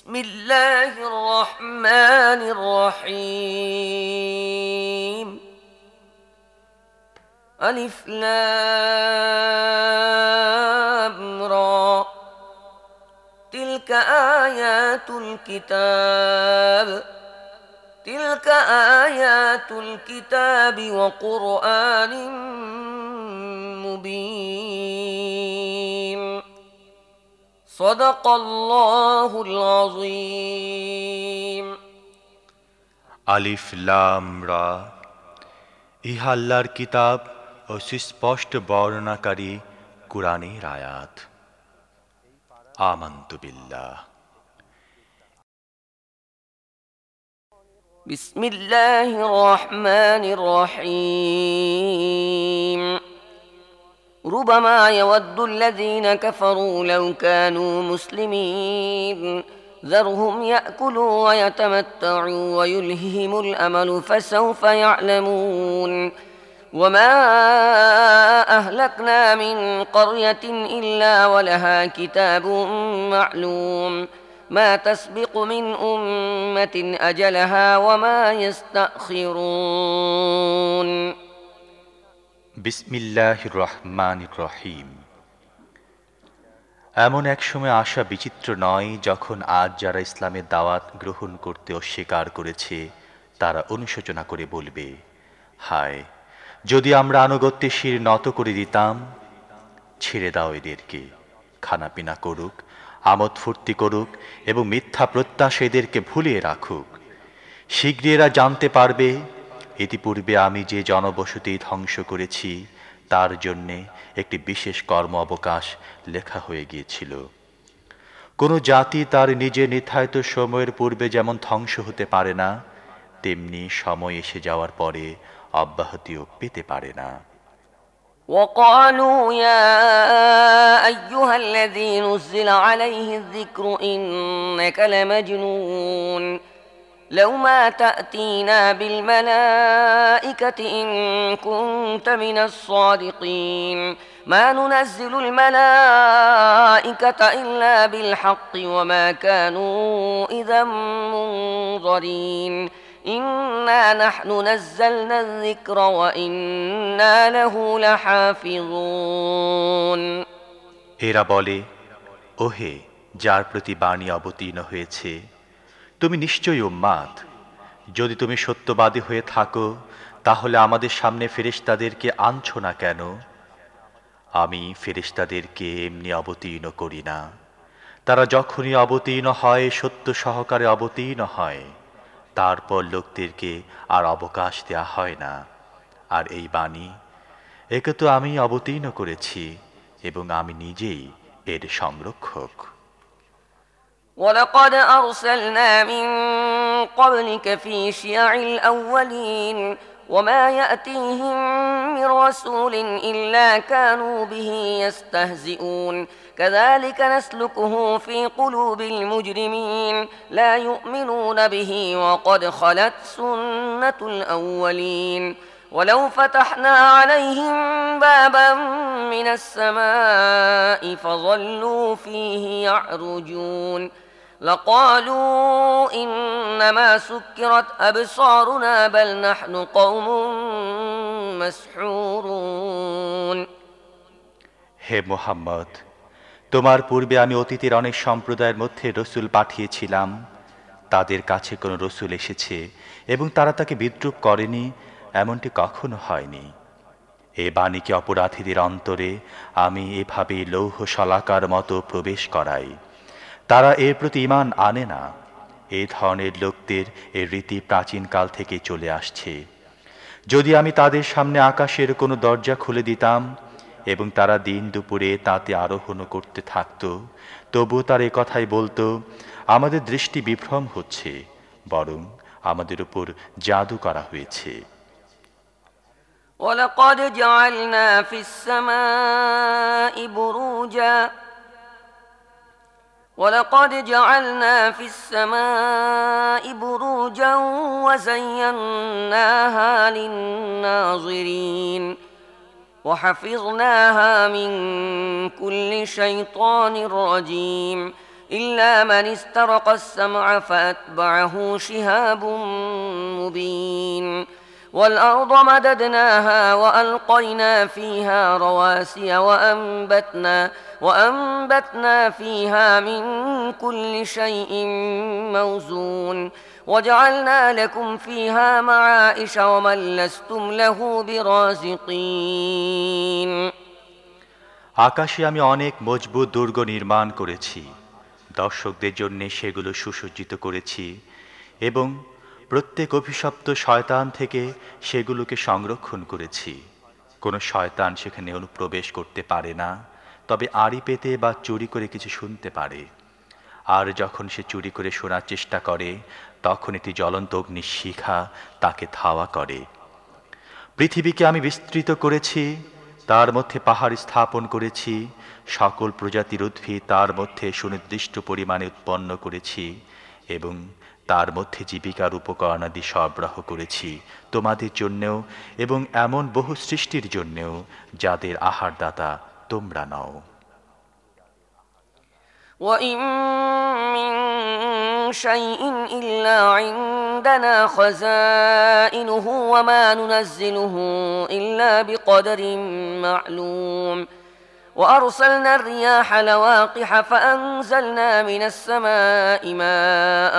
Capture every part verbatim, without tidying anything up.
بسم الله الرحمن الرحيم. ألف لام را تلك آيات الكتاب تلك آيات الكتاب وقرآن مبين صدق الله العظيم. আলিফ লাম রা, ইহা আল্লাহর কিতাব ও সুস্পষ্ট বর্ণনাকারী কুরআনের আয়াত। আমানতু বিল্লাহ। بسم الله الرحمن الرحيم. ربما يود الذين كفروا لو كانوا مسلمين ذرهم يأكلوا ويتمتعوا ويلههم الأمل فسوف يعلمون. وما أهلكنا من قرية إلا ولها كتاب معلوم ما تسبق من أمة أجلها وما يستأخرون. বিসমিল্লাহির রহমানির রহিম। এমন এক সময় আসা বিচিত্র নয় যখন আজ যারা ইসলামের দাওয়াত গ্রহণ করতে অস্বীকার করেছে তারা অনুশোচনা করে বলবে, হায় যদি আমরা আনুগত্যে শির নত করে দিতাম। ছেড়ে দাও এদেরকে, খানাপিনা করুক, আমোদ ফুর্তি করুক এবং মিথ্যা প্রত্যাশা এদেরকে ভুলিয়ে রাখুক। শীঘ্রই এরা জানতে পারবে ইতিপূর্বে আমি যে জনবসতি ধ্বংস করেছি তার জন্যে একটি বিশেষ কর্ম অবকাশ লেখা হয়ে গিয়েছিল। কোনো জাতি তার নিজের নির্ধারিত সময়ের পূর্বে যেমন ধ্বংস হতে পারে না, তেমনি সময় এসে যাওয়ার পরে অব্যাহতিও পেতে পারে না। وقالوا يا أيها الذي نزل عليه الذكر إنك لمجنون لو ما تأتينا بالملائكة إن كنت من الصادقين ما ننزل الملائكة إلا بالحق وما كانوا إذا منظرين إنا نحن نزلنا الذكر وإنا له لحافظون. এরা বলে, ওহে যার প্রতি বাণী অবতীর্ণ হয়েছে, তুমি নিশ্চয়ই উম্মাদ। যদি তুমি সত্যবাদী হয়ে থাকো তাহলে আমাদের সামনে ফেরেশতাদেরকে আনছো না কেন? আমি ফেরেশতাদেরকে এমনি অবতীর্ণ করি না। তারা যখনই অবতীর্ণ হয় সত্য সহকারে অবতীর্ণ হয়, তারপর লোকদেরকে আর অবকাশ দেয়া হয় না। আর এই বাণী একে তো আমি অবতীর্ণ করেছি এবং আমি নিজেই এর সংরক্ষক। ولقد أرسلنا من قبلك في شيع الأولين وما يأتيهم من رسول إلا كانوا به يستهزئون كذلك نسلكه في قلوب المجرمين لا يؤمنون به وقد خلت سنة الأولين ولو فتحنا عليهم بابا من السماء فظلوا فيه يعرجون لقالوا إنما سكرت أبصارنا بل نحن قوم مسحورون. হে মুহাম্মদ, তোমার পূর্বে আমি অতীতের অনেক সম্প্রদায়ের মধ্যে রসুল পাঠিয়েছিলাম। তাদের কাছে কোনো রসুল এসেছে এবং তারা তাকে বিদ্রূপ করেনি, এমনটি কখনো হয়নি। এ বাণীকে অপরাধীদের অন্তরে আমি এভাবে লৌহ শলাকার মতো প্রবেশ করাই। তারা এর প্রতি ঈমান আনে না। এই ধরনের লোকদের এর রীতি প্রাচীনকাল থেকে চলে আসছে। যদি আমি তাদের সামনে আকাশের কোনো দরজা খুলে দিতাম এবং তারা দিন দুপুরে তাতে আরোহণ করতে থাকত, তবু তার এ কথাই বলতো, আমাদের দৃষ্টি বিভ্রম হচ্ছে, বরং আমাদের উপর জাদু করা হয়েছে। ولقد جعلنا في السماء بروجا ولقد جعلنا في السماء بروجا وزيناها للناظرين وحفظناها من كل شيطان رجيم إلا من استرق السمع فأتبعه شهاب مبين والأرض مددناها وألقينا فيها رواسي وأنبتنا, وأنبتنا فيها من كل شيء موزون وجعلنا لكم فيها معائش ومن لستم له برازقين আকাশে আমি অনেক মজবুত দুর্গ নির্মাণ করেছি, দর্শকদের জন্য সেগুলো সুসজ্জিত করেছি এবং প্রত্যেক অভিশপ্ত শয়তান থেকে সেগুলোকে সংরক্ষণ করেছি। কোনো শয়তান সেখানে অনুপ্রবেশ করতে পারে না, তবে আড়ি পেতে বা চুরি করে কিছু শুনতে পারে। আর যখন সে চুরি করে শোনার চেষ্টা করে তখন একটি জ্বলন্ত অগ্নির শিখা তাকে ধাওয়া করে। পৃথিবীকে আমি বিস্তৃত করেছি, তার মধ্যে পাহাড় স্থাপন করেছি, সকল প্রজাতির উদ্ভিদ তার মধ্যে সুনির্দিষ্ট পরিমাণে উৎপন্ন করেছি এবং তার মধ্যে জীবিকার উপকরণাদি সরবরাহ করেছি তোমাদের জন্যেও এবং এমন বহু সৃষ্টির জন্যেও যাদের আহারদাতা তোমরা নও। وَإِن مِّن شَيْءٍ إِلَّا عِندَنَا خَزَائِنُهُ وَمَا نُنَزِّلُهُ إِلَّا بِقَدَرٍ مَّعْلُومٍ وأرسلنا الرياح لواقح فأنزلنا من السماء ماء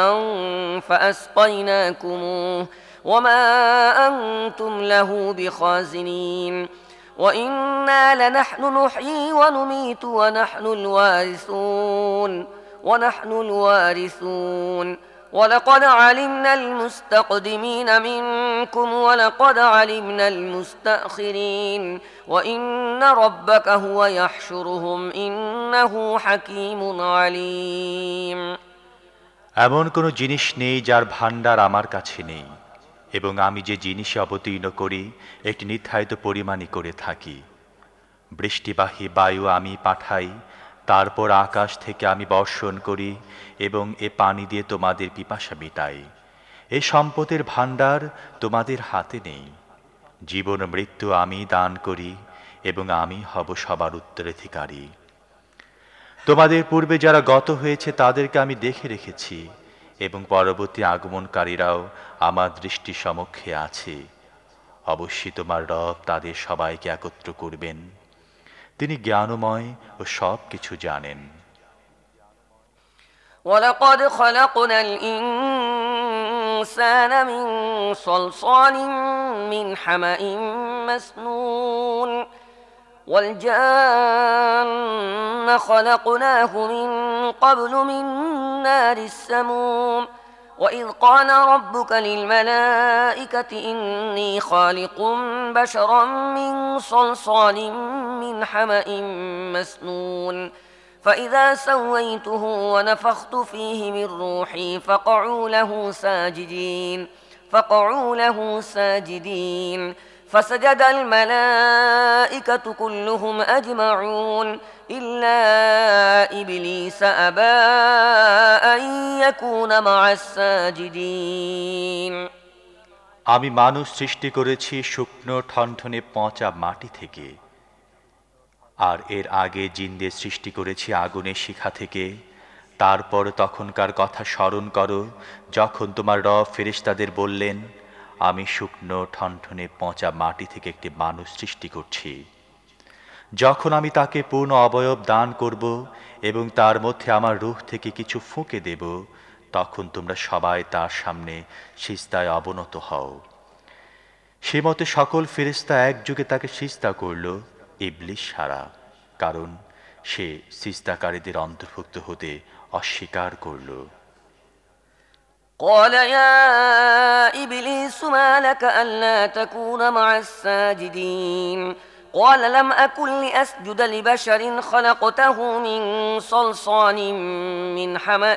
فأسقيناكموه وما أنتم له بخازنين وإنا لنحن نحيي ونميت ونحن الوارثون ونحن الوارثون ولقد علمنا المستقدمين منكم ولقد علمنا المستأخرين وإن ربك هو يحشرهم إنه حكيم عليم এমন কোনো জিনিস নেই যার ভাণ্ডার আমার কাছে নেই, এবং আমি যে জিনিসে অবতীর্ণ করি একটি নির্ধারিত পরিমাণই করে থাকি। বৃষ্টিবাহী বায়ু আমি পাঠাই, তারপর আকাশ থেকে আমি বর্ষণ করি এবং এ পানি দিয়ে তোমাদের পিপাসা মিটাই। এ সম্পদের ভাণ্ডার তোমাদের হাতে নেই। জীবন মৃত্যু আমি দান করি এবং আমি হব সবার উত্তরাধিকারী। তোমাদের পূর্বে যারা গত হয়েছে তাদেরকে আমি দেখে রেখেছি এবং পরবর্তী আগমনকারীরাও আমার দৃষ্টি সমক্ষে আছে। অবশ্যই তোমার রব তাদের সবাইকে একত্র করবেন, তিনি জ্ঞানময় ও সব কিছু জানেন। وَلَقَدْ خَلَقْنَا الْإِنسَانَ مِنْ صَلْصَالٍ مِنْ حَمَإٍ مَسْنُونٍ وَالْجَانَّ خَلَقْنَاهُ مِنْ قَبْلُ مِنْ نَارِ السَّمُومِ وَإِذْ قَالَ رَبُّكَ لِلْمَلَائِكَةِ إِنِّي خَالِقٌ بَشَرًا مِنْ صَلْصَالٍ مِنْ حَمَإٍ مَسْنُونٍ فإذا سويته ونفخت فيه من روحي فقعوا له ساجدين فقعوا له ساجدين فسجد الملائكة كلهم أجمعون إلا إبليس أبى أن يكون مع الساجدين আমি মানুষ সৃষ্টি করেছি শুকনো ঠনঠনে পচা মাটি থেকে, আর এর আগে জিনদের সৃষ্টি করেছি আগুনের শিখা থেকে। তারপর তখনকার কথা স্মরণ করো যখন তোমার রব ফেরেশতাদের বললেন, আমি শুকনো ঠনঠনে পচা মাটি থেকে একটি মানুষ সৃষ্টি করছি। যখন আমি তাকে পূর্ণ অবয়ব দান করব এবং তার মধ্যে আমার রূহ থেকে কিছু ফুঁকে দেব, তখন তোমরা সবাই তার সামনে সিজদায় অবনত হও। সে মতে সকল ফেরেশতা একযোগে তাকে সিজদা করল, ইবলিস ছাড়া, কারণ সে সিজদাকারীদের অন্তর্ভুক্ত হতে অস্বীকার করল। قال يا إبليس ما لك ألا تكون مع الساجدين قال لم أكن لأسجد لبشر خلقته من صلصال من حمأ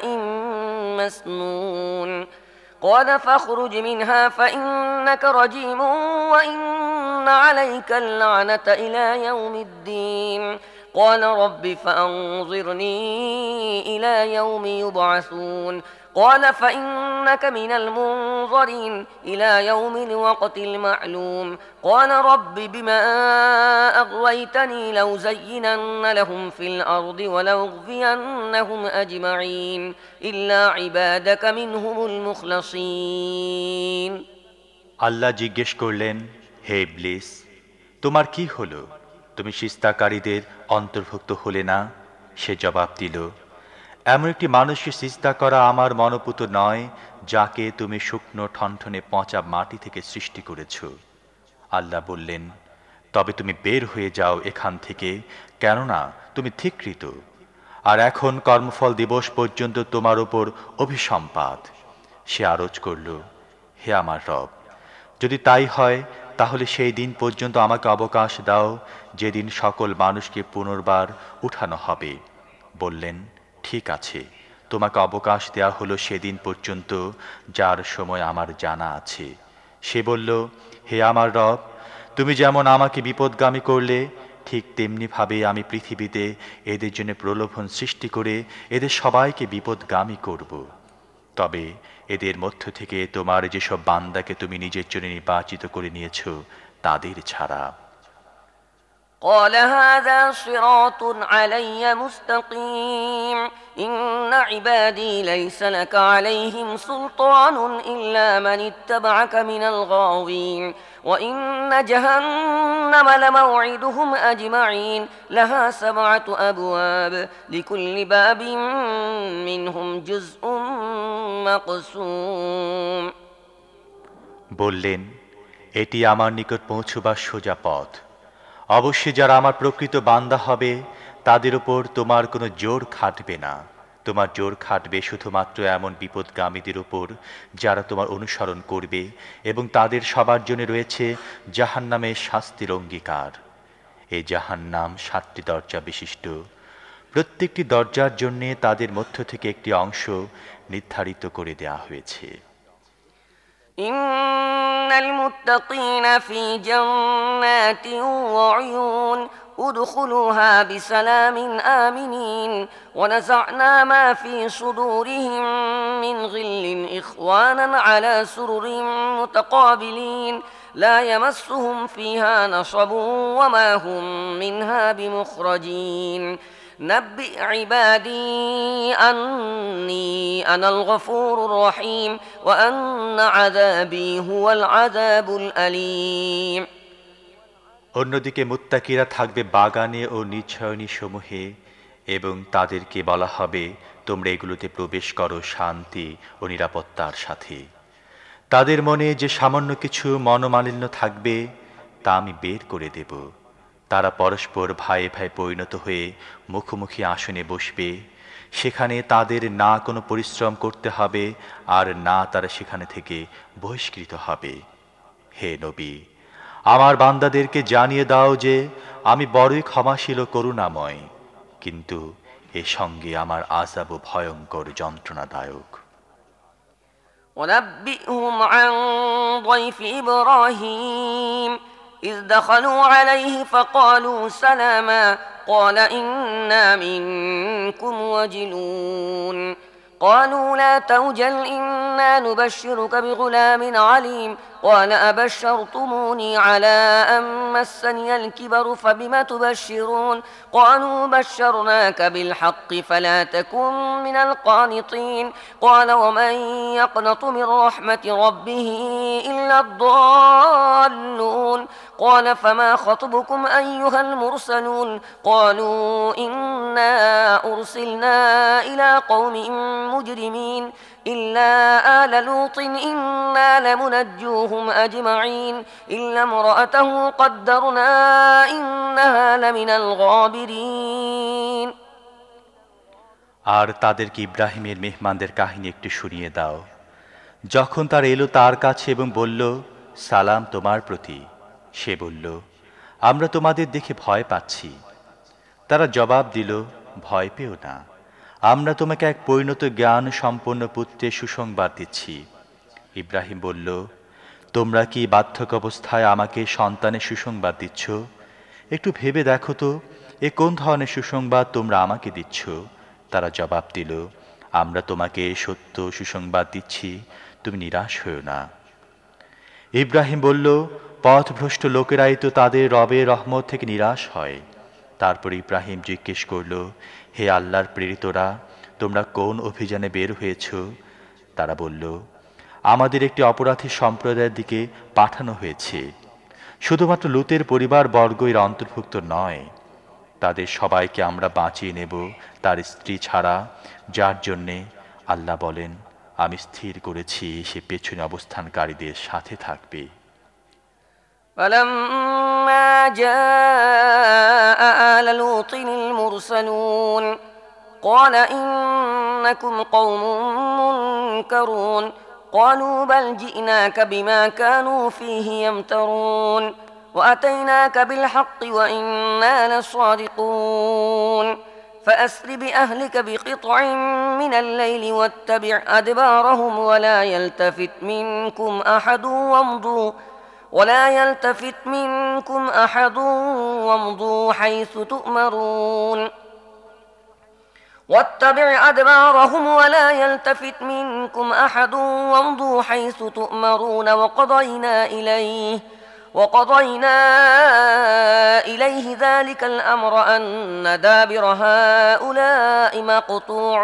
مسنون قال فاخرج منها فإنك رجيم وإن عليك اللعنة إلى يوم الدين قال رب فأنظرني إلى يوم يبعثون قال فإنك من المنظرين إلى يوم الوقت المعلوم قال رب بما أغويتني لأزينن لهم في الأرض ولأغوينهم أجمعين إلا عبادك منهم المخلصين আল্লাহ জিজ্ঞেস করলেন, হে ইবলিস, তোমার কি হলো? তুমি সিজদাকারীদের অন্তর্ভুক্ত হলে না? সে জবাব দিল, এমন একটি মানুষকে সিজদা করা আমার মনোপুত নয়, যাকে তুমি শুকনো ঠনঠনে পচা মাটি থেকে সৃষ্টি করেছ। আল্লাহ বললেন, তবে তুমি বের হয়ে যাও এখান থেকে, কেননা তুমি ধিক্কৃত, আর এখন কর্মফল দিবস পর্যন্ত তোমার উপর অভিসম্পাত। সে আরজ করল, হে আমার রব, যদি তাই হয় তাহলে সেই দিন পর্যন্ত আমাকে অবকাশ দাও, যেদিন সকল মানুষকে পুনর্বার উঠানো হবে। বললেন, ঠিক আছে, তোমাকে অবকাশ দেয়া হলো সেদিন পর্যন্ত, যার সময় আমার জানা আছে। সে বলল, হে আমার রব, তুমি যেমন আমাকে বিপদগামী করলে, ঠিক তেমনিভাবে আমি পৃথিবীতে এদের জন্য প্রলোভন সৃষ্টি করে এদের সবাইকে বিপদগামী করব। তবে এদের মধ্য থেকে তোমার যেসব বান্দাকে তুমি নিজের জন্য নির্বাচিত করে নিয়েছ, তাদের ছাড়া। قال هذا صراط علي مستقيم إن عبادي ليس لك عليهم سلطان إلا من اتبعك من الغاوين وإن جهنم لموعدهم أجمعين لها سبعة أبواب لكل باب منهم جزء مقسوم বললেন, এটি আমার নিকট পৌঁছবার সোজা পথ। অবশ্যই যারা আমার প্রকৃত বান্দা হবে তাদের উপর তোমার কোনো জোর খাটবে না। তোমার জোর খাটবে শুধুমাত্র এমন বিপদগামীদের উপর যারা তোমার অনুসরণ করবে, এবং তাদের সবার জন্য রয়েছে জাহান্নামের শাস্তির অঙ্গীকার। এই জাহান্নাম সাতটি দরজা বিশিষ্ট। প্রত্যেকটি দরজার জন্যে তাদের মধ্য থেকে একটি অংশ নির্ধারিত করে দেয়া হয়েছে। إن المتقين في جنات وعيون ادخلوها بسلام آمنين ونزعنا ما في صدورهم من غل إخوانا على سرر متقابلين لا يمسهم فيها نصب وما هم منها بمخرجين نبئ عبادي أني أنا الغفور الرحيم وأن عذابي هو العذاب الأليم অন্যদিকে মুত্তাকিরা থাকবে বাগানে ও নিশ্চয়নী সমূহে, এবং তাদেরকে বলা হবে, তোমরা এগুলোতে প্রবেশ করো শান্তি ও নিরাপত্তার সাথে। তাদের মনে যে সামান্য কিছু মনোমালিন্য থাকবে তা আমি বের করে দেব। তারা পরস্পর ভাইয়ে ভাই পরিণত হয়ে মুখোমুখি আসনে বসবে। সেখানে তাদের না কোনো পরিশ্রম করতে হবে, আর না তারা সেখানে থেকে বহিষ্কৃত হবে। হে নবী, আমার বান্দাদেরকে জানিয়ে দাও যে আমি বড়ই ক্ষমাশীল ও করুণাময়, কিন্তু এর সঙ্গে আমার আযাব ভয়ঙ্কর যন্ত্রণাদায়ক। ونبئهم عن ضيف إبراهيم إذ دخلوا عليه فقالوا سلاما قال إنا منكم وجلون قالوا لا توجل إنا نبشرك بغلام عليم قال أبشرتموني على أن مسني الكبر فبم تبشرون قالوا بشرناك بالحق فلا تكن من القانطين قال ومن يقنط من رحمة ربه إلا الضالون قال فما خطبكم أيها المرسلون قالوا إنا أرسلنا إلى قوم مجرمين إلا آل لوط إنا لمنجوهم أجمعين إلا امرأته قدرنا إنها لمن الغابرين আর তাদেরকে ইব্রাহিমের মেহমানদের কাহিনী একটু শুনিয়ে দাও। যখন তার এলো তার কাছে এবং বলল, সালাম তোমার প্রতি, সে বলল, আমরা তোমাদের দেখে ভয় পাচ্ছি। তারা জবাব দিল, ভয় পেও না, আমরা তোমাকে এক পরিণত জ্ঞান সম্পন্ন পুত্রের সুসংবাদ দিচ্ছি। ইব্রাহিম বলল, তোমরা কি বার্ধক্য অবস্থায় আমাকে সন্তানের সুসংবাদ দিচ্ছ? একটু ভেবে দেখো তো, এ কোন ধরনের সুসংবাদ তোমরা আমাকে দিচ্ছ? তারা জবাব দিল, আমরা তোমাকে সত্য সুসংবাদ দিচ্ছি, তুমি নিরাশ হও না। ইব্রাহিম বলল, পথভ্রষ্ট লোকেরাই তো তাদের রবের রহমত থেকে নিরাশ হয়। তারপর ইব্রাহিম জিজ্ঞেস করল, হে আল্লাহর প্রেরিতরা, তোমরা কোন অভিযানে বের হয়েছ? তারা বলল, আমাদের একটি অপরাধী সম্প্রদায়ের দিকে পাঠানো হয়েছে। শুধুমাত্র লূতের পরিবার বর্গ এর অন্তর্ভুক্ত নয়, তাদের সবাইকে আমরা বাঁচিয়ে নেব তার স্ত্রী ছাড়া, যার জন্যে আল্লাহ বলেন, আমি স্থির করেছি সে পেছনে অবস্থানকারীদের সাথে থাকবে। فلما جاء آل لوط المرسلون قال إنكم قوم منكرون قالوا بل جئناك بما كانوا فيه يمترون وأتيناك بالحق وإنا لصادقون فأسر بأهلك بقطع من الليل واتبع أدبارهم ولا يلتفت منكم أحد وامضوا ولا يلتفت منكم أحد وامضوا حيث تؤمرون واتبع أدبارهم ولا يلتفت منكم أحد وامضوا حيث تؤمرون وقضينا إليه وقضينا إليه ذلك الأمر أن دابر هؤلاء مقطوع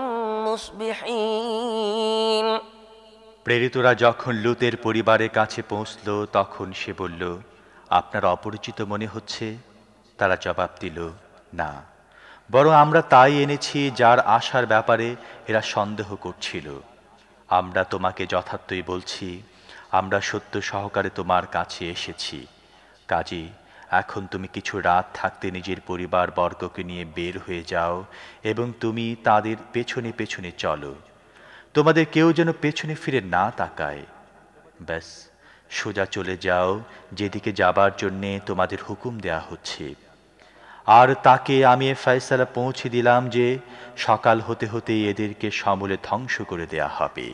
مصبحين। প্রেরিতরা যখন লূতের পরিবারের কাছে পৌঁছল তখন সে বলল, আপনার অপরিচিত মনে হচ্ছে? তারা জবাব দিল, না, বরং আমরা তাই এনেছি যার আশার ব্যাপারে এরা সন্দেহ করছিল। আমরা তোমাকে যথার্থই বলছি, আমরা সত্য সহকারে তোমার কাছে এসেছি। কাজী এখন তুমি কিছু রাত থাকতে নিজের পরিবার বর্গকে নিয়ে বের হয়ে যাও এবং তুমি তাদের পেছনে পেছনে চলো। তোমাদের কেউ যেন পেছনে ফিরে না তাকায়। ব্যাস সোজা চলে যাও যেদিকে যাবার জন্যে তোমাদের হুকুম দেয়া হচ্ছে। আর তাকে আমি এ ফয়সালা পৌঁছে দিলাম যে সকাল হতে হতেই এদেরকে সমূলে ধ্বংস করে দেয়া হবে।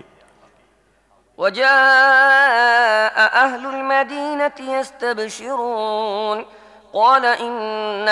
وجاء أهل المدينة يستبشرون قال إن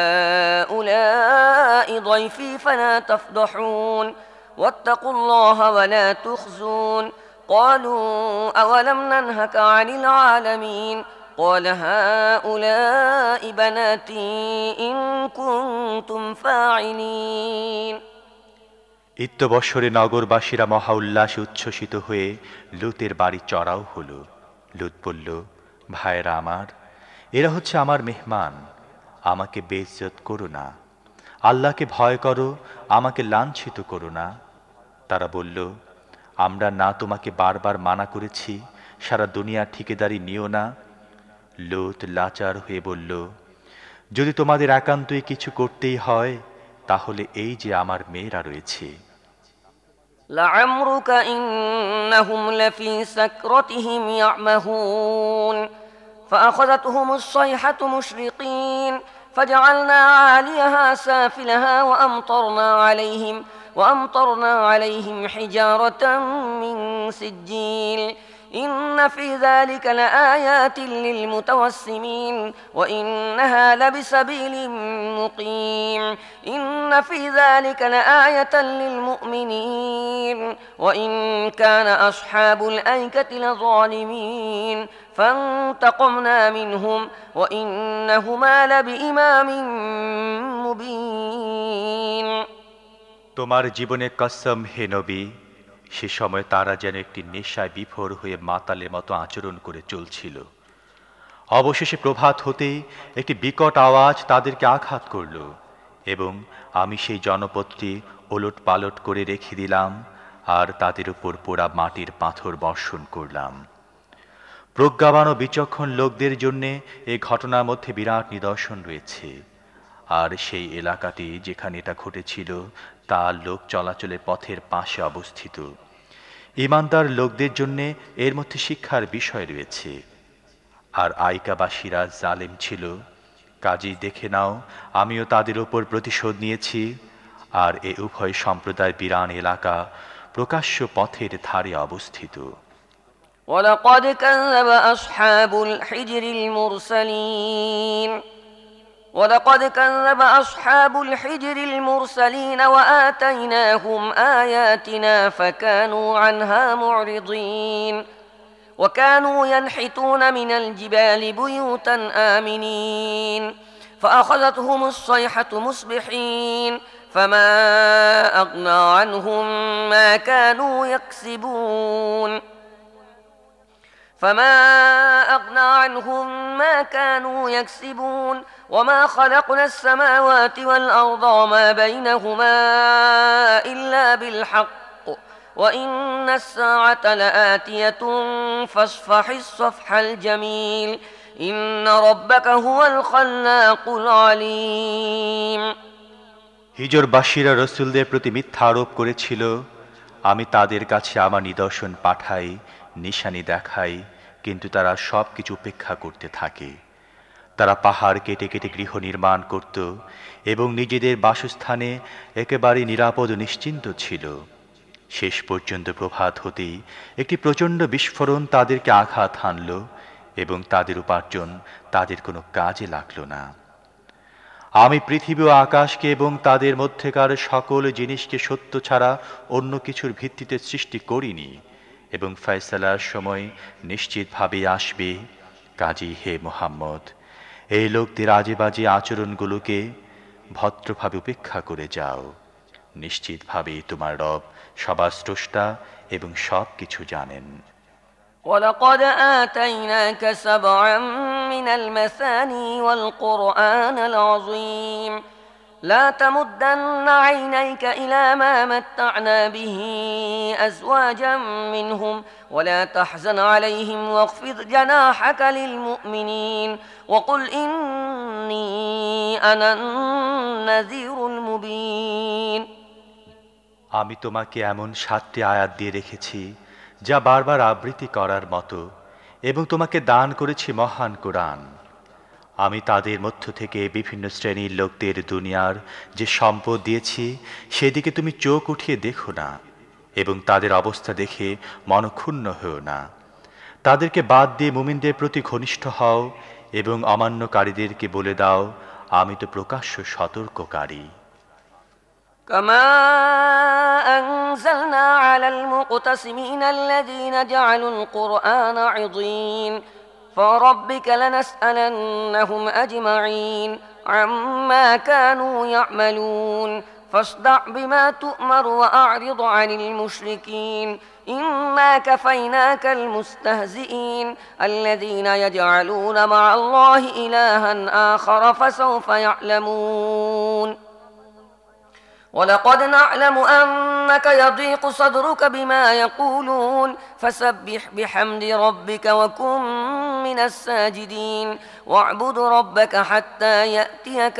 هؤلاء ضيفي فلا تفضحون واتقوا الله ولا تخزون قالوا أولم ننهك عن العالمين قال هؤلاء بناتي إن كنتم فاعلين। ইত্যবৎসরে নগরবাসীরা মহা উল্লাসে উচ্ছ্বসিত হয়ে লূতের বাড়ি চড়াও হল। লূত বলল, ভাইরা আমার, এরা হচ্ছে আমার মেহমান, আমাকে বেইজ্জত করো না। আল্লাহকে ভয় করো, আমাকে লাঞ্ছিত করো না। তারা বলল, আমরা না তোমাকে বারবার মানা করেছি সারা দুনিয়ার ঠিকাদারি নিও না? লূত লাচার হয়ে বলল, যদি তোমাদের একান্তই কিছু করতেই হয় তাহলে এই যে আমার মেয়েরা রয়েছে। لعمرك إنهم لفي سكرتهم يعمهون فأخذتهم الصيحة مشرقين فجعلنا عاليها سافلها وأمطرنا عليهم وأمطرنا عليهم حجارة من سجيل إن في ذلك لآيات للمتوسمين وإنها لبسبيل مقيم إن في ذلك لآية للمؤمنين وإن كان أصحاب الأيكة لظالمين فانتقمنا منهم وإنهما لبإمام مبين। তোমার জীবনের কসম হে নবী, সে সময় তারা যেন একটি নেশায় বিভোর হয়ে মাতালের মতো আচরণ করে চলছিল। অবশেষে প্রভাত হতেই একটি বিকট আওয়াজ তাদেরকে আঘাত করল এবং আমি সেই জনপদটি ওলট পালট করে রেখে দিলাম আর তাদের উপর পোড়া মাটির পাথর বর্ষণ করলাম। প্রজ্ঞাবান ও বিচক্ষণ লোকদের জন্যে এই ঘটনার মধ্যে বিরাট নিদর্শন রয়েছে। আর সেই এলাকাটি যেখানে এটা ঘটেছিল তা লোক চলাচলের পথের পাশে অবস্থিত। ঈমানদার লোকদের জন্যে এর মধ্যে শিক্ষার বিষয় রয়েছে। আর আইকাবাসীরা জালেম ছিল, কাজেই দেখে নাও আমিও তাদের উপর প্রতিশোধ নিয়েছি। আর এ উভয় সম্প্রদায় বিরান এলাকা প্রকাশ্য পথের ধারে অবস্থিত। ولقد كذب أصحاب الحجر المرسلين ولقد كذب أصحاب الحجر المرسلين وآتيناهم آياتنا فكانوا عنها معرضين وكانوا ينحتون من الجبال بيوتا آمنين فأخذتهم الصيحة مصبحين فما أغنى عنهم ما كانوا يكسبون فما أغنى عنهم ما كانوا يكسبون وما خلقنا السماوات والأرض وما بينهما إلا بالحق وإن الساعة لآتية فاصفح الصفح الجميل إن ربك هو الخلاق العليم হিজরবাসীরা রাসূলদের প্রতি মিথ্যা আরোপ করেছিল। আমি তাদের কাছে আমার নিদর্শন পাঠাই, নিশানি দেখাই, কিন্তু তারা সব কিছু উপেক্ষা করতে থাকে। তারা পাহাড় কেটে কেটে গৃহ নির্মাণ করত এবং নিজেদের বাসস্থানে একেবারে নিরাপদ ও নিশ্চিন্ত ছিল। শেষ পর্যন্ত প্রভাত হতেই একটি প্রচণ্ড বিস্ফোরণ তাদেরকে আঘাত হানল এবং তাদের উপার্জন তাদের কোনো কাজে লাগল না। আমি পৃথিবী ও আকাশকে এবং তাদের মধ্যেকার সকল জিনিসকে সত্য ছাড়া অন্য কিছুর ভিত্তিতে সৃষ্টি করিনি এবং ফয়সালার সময় নিশ্চিতভাবে আসবে। কাজী হে মুহাম্মদ, এই লোকদের আজে বাজে আচরণগুলোকে ভদ্রভাবে উপেক্ষা করে যাও। নিশ্চিতভাবে তোমার রব সবার স্রষ্টা এবং সব কিছু জানেন। ولقد آتيناك سبعا من المثاني والقرآن العظيم لا تمدن عينيك إلى ما متعنا به أزواجا منهم ولا تحزن عليهم واخفض جناحك للمؤمنين وقل إني أنا النذير المبين আমি তোমাকে এমন সাতটি আয়াত দিয়ে রেখেছি যা বারবার আবৃত্তি করার মতো, এবং তোমাকে দান করেছি মহান কোরআন। আমি তাদের মধ্য থেকে বিভিন্ন শ্রেণীর লোকদের দুনিয়ার যে সম্পদ দিয়েছি সেদিকে তুমি চোখ উঠিয়ে দেখো না এবং তাদের অবস্থা দেখে মনক্ষুণ্ণ হও না। তাদেরকে বাদ দিয়ে মুমিনদের প্রতি ঘনিষ্ঠ হও এবং অমান্যকারীদেরকে বলে দাও, আমি তো প্রকাশ্য সতর্ককারী। كما أنزلنا على المقتسمين الذين جعلوا القرآن عضين فربك لنسألنهم أجمعين عما كانوا يعملون فاصدع بما تؤمر وأعرض عن المشركين إنا كفيناك المستهزئين الذين يجعلون مع الله إلها آخر فسوف يعلمون ولقد نعلم أنك يضيق صدرك بما يقولون فسبح بحمد ربك وكن من الساجدين واعبد ربك حتى يأتيك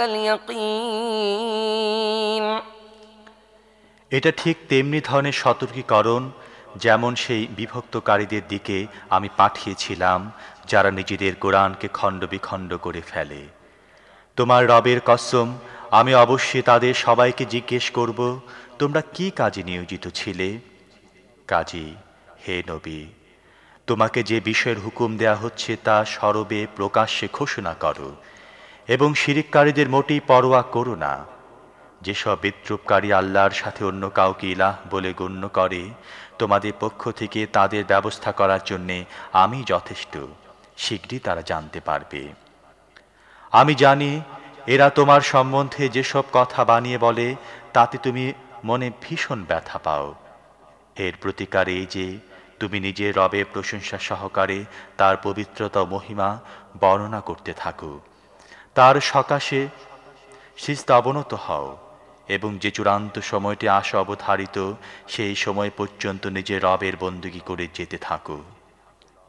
اليقين এটা ঠিক তেমনি ধরনের সতর্কীকরণ যেমন সেই বিভক্তকারীদের দিকে আমি পাঠিয়েছিলাম যারা নিজেদের কোরআনকে খণ্ড বিখণ্ড করে ফেলে। তোমার রবের কসম, আমি অবশ্যই তাদের সবাইকে জিজ্ঞেস করব, তোমরা কি কাজে নিয়োজিত ছিলে? কাজী হে নবী, তোমাকে যে বিষয়ের হুকুম দেয়া হচ্ছে তা সরবে প্রকাশ্যে ঘোষণা করো এবং শিরিককারীদের মোটেই পরোয়া করো না। যেসব বিদ্রুপকারী আল্লাহর সাথে অন্য কাউকে ইলাহ বলে গণ্য করে, তোমাদের পক্ষ থেকে তাদের ব্যবস্থা করার জন্যে আমি যথেষ্ট। শীঘ্রই তারা জানতে পারবে। আমি জানি এরা তোমার সম্বন্ধে যেসব কথা বানিয়ে বলে তাতে তুমি মনে ভীষণ ব্যথা পাও। এর প্রতিকার এই যে তুমি নিজের রবের প্রশংসা সহকারে তার পবিত্রতা ও মহিমা বর্ণনা করতে থাকো, তার সকাশে সিজদা অবনত হও এবং যে চূড়ান্ত সময়টি আসা অবধারিত সেই সময় পর্যন্ত নিজের রবের বন্দী করে যেতে থাকো।